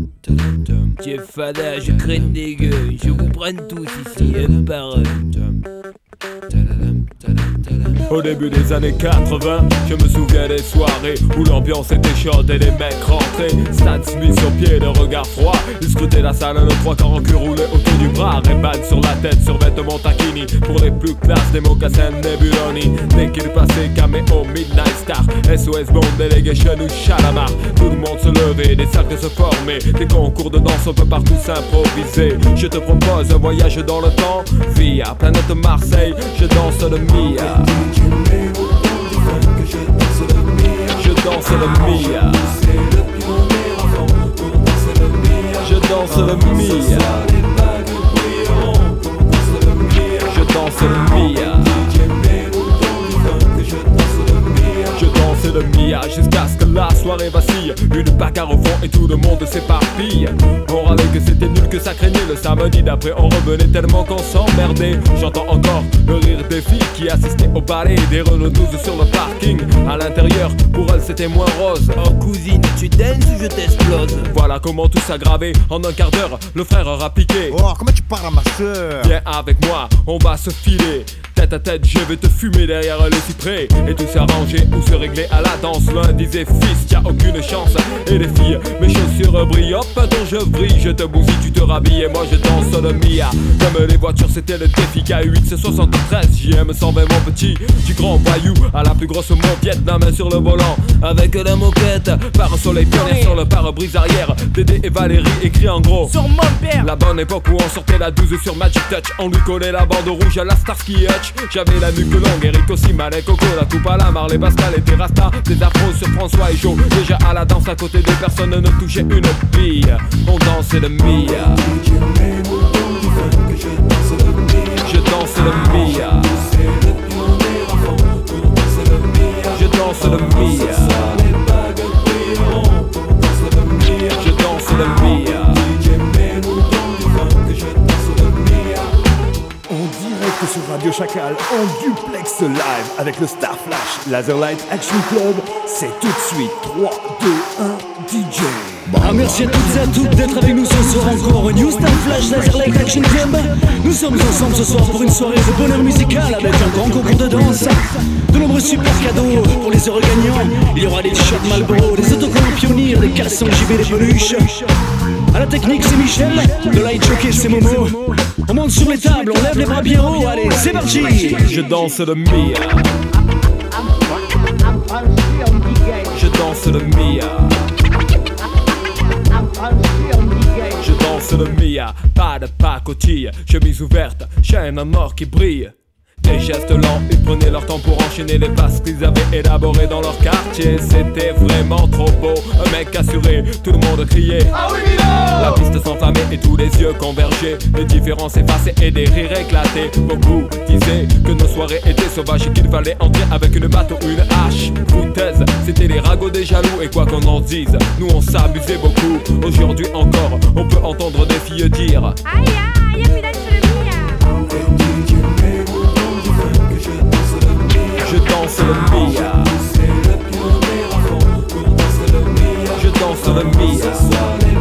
Tiens fada, je craigne des gueules, je vous prenne tous ici, un par un. Au début des années 80, je me souviens des soirées où l'ambiance était chaude et les mecs rentraient. Stan Smith sur pied, le regard froid. Ils scrutaient la salle, le trois quarts en cul roulé autour du bras. Ray-Ban sur la tête, sur vêtements taquini. Pour les plus classes, des mocassins Nebuloni. Dès qu'il passait, caméo, Midnight Star, SOS Bond, Delegation ou Chalamar. Tout le monde se levait, des cercles se formaient. Des concours de danse, on peut partout s'improviser. Je te propose un voyage dans le temps via planète Marseille, je danse le Mia. Je danse le Mia. Je danse le Mia. Je danse le Mia. Je danse le Mia jusqu'à ce que la soirée vacille. Une bagarre au fond et tout le monde s'éparpille. On râlait que c'était nul, que ça craignait. Le samedi d'après on revenait tellement qu'on s'emmerdait. J'entends encore le rire des filles qui assistaient au ballet. Des Renault 12 sur le parking. À l'intérieur, pour elles c'était moins rose. Oh cousine, tu danses ou je t'explose? Voilà comment tout s'aggravait. En un quart d'heure, le frère aura piqué. Oh, comment tu parles à ma soeur? Viens avec moi, on va se filer. Tête à tête, je vais te fumer derrière le cyprès. Et tout s'arranger ou se régler à la danse. L'un disait fils, t'as aucune chance. Et les filles, mes chaussures brillent. Hop, dont je brille, je te bousille, tu te rhabilles. Et moi je danse le Mia. Comme les voitures, c'était le défi. K8, c'est 73, JM 120 mon petit. Du grand voyou à la plus grosse moquette. La main sur le volant, avec la moquette. Par soleil pionnière sur le pare-brise arrière. Dédé et Valérie écrit en gros sur mon père. La bonne époque où on sortait la 12 sur Magic Touch. On lui collait la bande rouge à la Starsky Hutch. J'avais la nuque longue, Eric aussi, Malek, Coco, la coupe à la Marley, Pascal et Rasta. Des afros sur François et Joe. Déjà à la danse à côté des personnes ne touchaient une bille. On dansait le Mia. Je danse le Mia. Je danse le Mia. Je danse le Mia. Sur Radio Chacal en duplex live avec le Star Flash Laserlight Action Club. C'est tout de suite 3, 2, 1, DJ. Merci à toutes et à toutes d'être avec nous ce soir encore au New Star Flash Laserlight Action Club. Nous sommes ensemble ce soir pour une soirée de bonheur musical avec un grand concours de danse, de nombreux super cadeaux pour les heureux gagnants. Il y aura des t-shirts Marlboro, des autocollants Pionnier, des caleçons JB, des peluches. À la technique c'est Michel, le light jockey c'est Momo. On monte sur les tables, on lève les bras bien haut, allez c'est parti. Je danse le Mia. Je danse le Mia. Je danse le Mia. Pas de pacotille, chemise ouverte, chaîne en or qui brille. Des gestes lents, ils prenaient leur temps pour enchaîner les passes qu'ils avaient élaborées dans leur quartier. C'était vraiment trop beau, un mec assuré, tout le monde criait ah oui Milo. La piste s'enflammait et tous les yeux convergeaient. Les différences effacées et des rires éclatés. Beaucoup disaient que nos soirées étaient sauvages et qu'il fallait entrer avec une batte ou une hache. Foutaise, c'était les ragots des jaloux. Et quoi qu'on en dise, nous on s'abusait beaucoup. Aujourd'hui encore, on peut entendre des filles dire aïe aïe, mi danse le Mia. Je danse le Mia. Je danse le Mia.